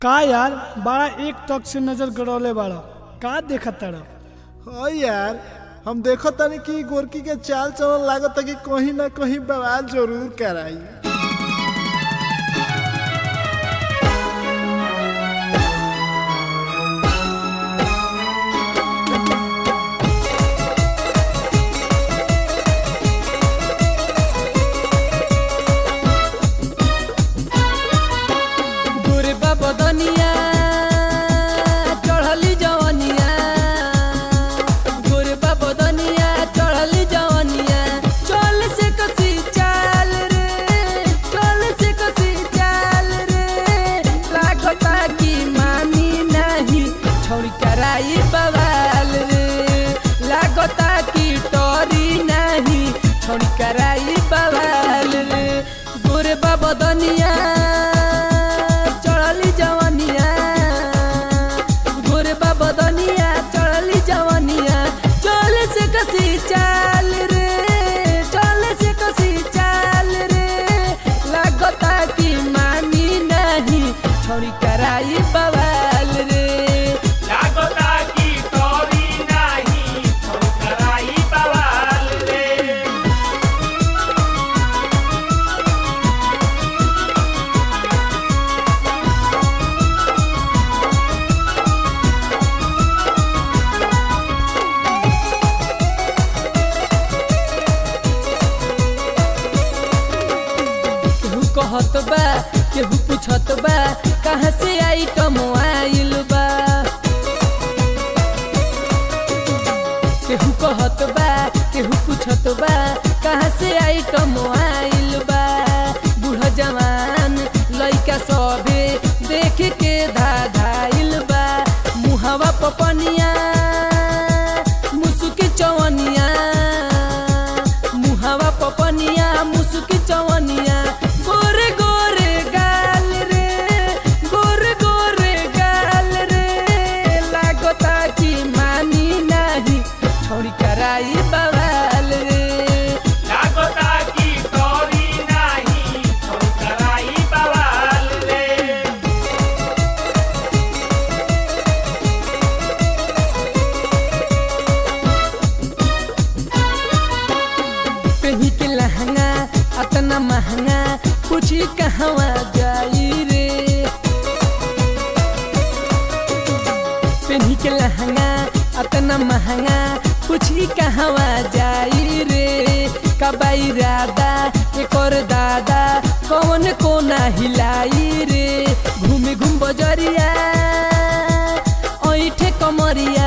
का यार बड़ा एक टक से नजर गड़ौले बाड़ा का देखा तारा। हाँ यार, हम देखो तनी कि गोरकी के चाल चलन लागत कि कहीं ना कहीं बवाल जरूर कराई। बदनिया चढ़ली जवनिया गोरे बदनिया चढ़ली जवनिया चल से कसी चाल रे चल से कसी चाल रे लागता कि मानी नहीं छोड़ी कराई बवाल रे लागता कि टोरी नहीं छोड़ी कराई बवाल रे गोरे बदनिया चाल रे चल से कसी चाल रे लागता कि मानी नहीं छोड़ी कराई बवाल रे लागता कि तोरी नहीं छोड़ी कराई बवाल रे। कहत बा केहू पूछत बा कहाँ से आई कमाइल बा केहू कहत बा केहू पूछत बा कहाँ से आई कमाइल बा बूढ़ा जवान लइका सभे देख के धाधाइल बा मुहावा पपनिया मुसुकी चवनिया मुहावा पपनिया मुसुकी चवनिया गोरे गोरे गाल रे गोरे गोरे गाल रे लागता कि मानी नहीं छोड़ी कराई बवाल रे लागता कि तोरी नहीं छोड़ी कराई बवाल रे। पेही के लहंगा अतना महंगा पूछी कहवा जाई रे पेही के लहंगा अतना महंगा पूछी कहवा जाई रे कबाई राधा एक और दादा कौन कोना हिलाई रे घूमे घूम बजरिया ऐठे कमरिया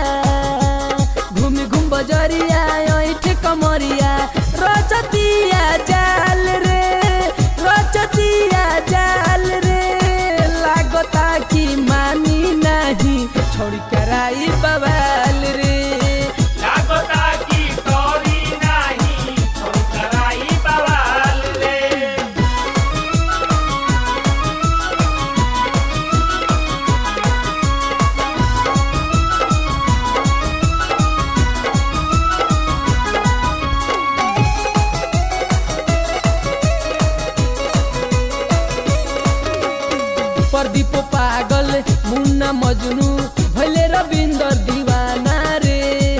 घूमे घूम बजरिया ऐठे कमरिया रचतिया जाल रे रचतिया जाल रे लागता कि मानी नहीं छोड़ी कराई बवाल रे लागता कि तोरी नहीं छोड़ी कराई बवाल रे। प्रदीप पागल मुन्ना मजनू भले रविंदर दीवाना रे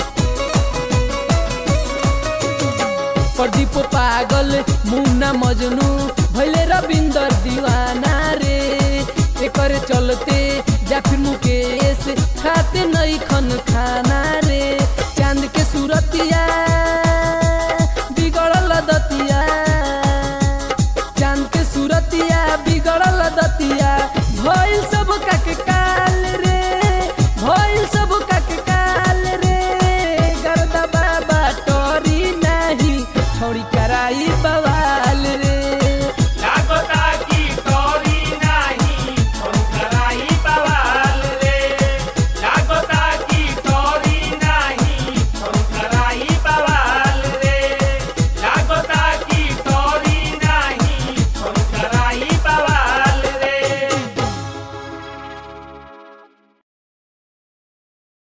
प्रदीप पागल मुन्ना मजनू भले रविंदर दीवाना रे एकर चलते जाफिर मुकेश खाते नहीं खन खाना रे चांद के सूरतिया बिगड़ल दतिया चांद के सूरतिया बिगड़ल दतिया भइल सब काके काल रे भइल सब काके काल रे गर्दा बाबा टोरी नहीं छोड़ी कराई बवाल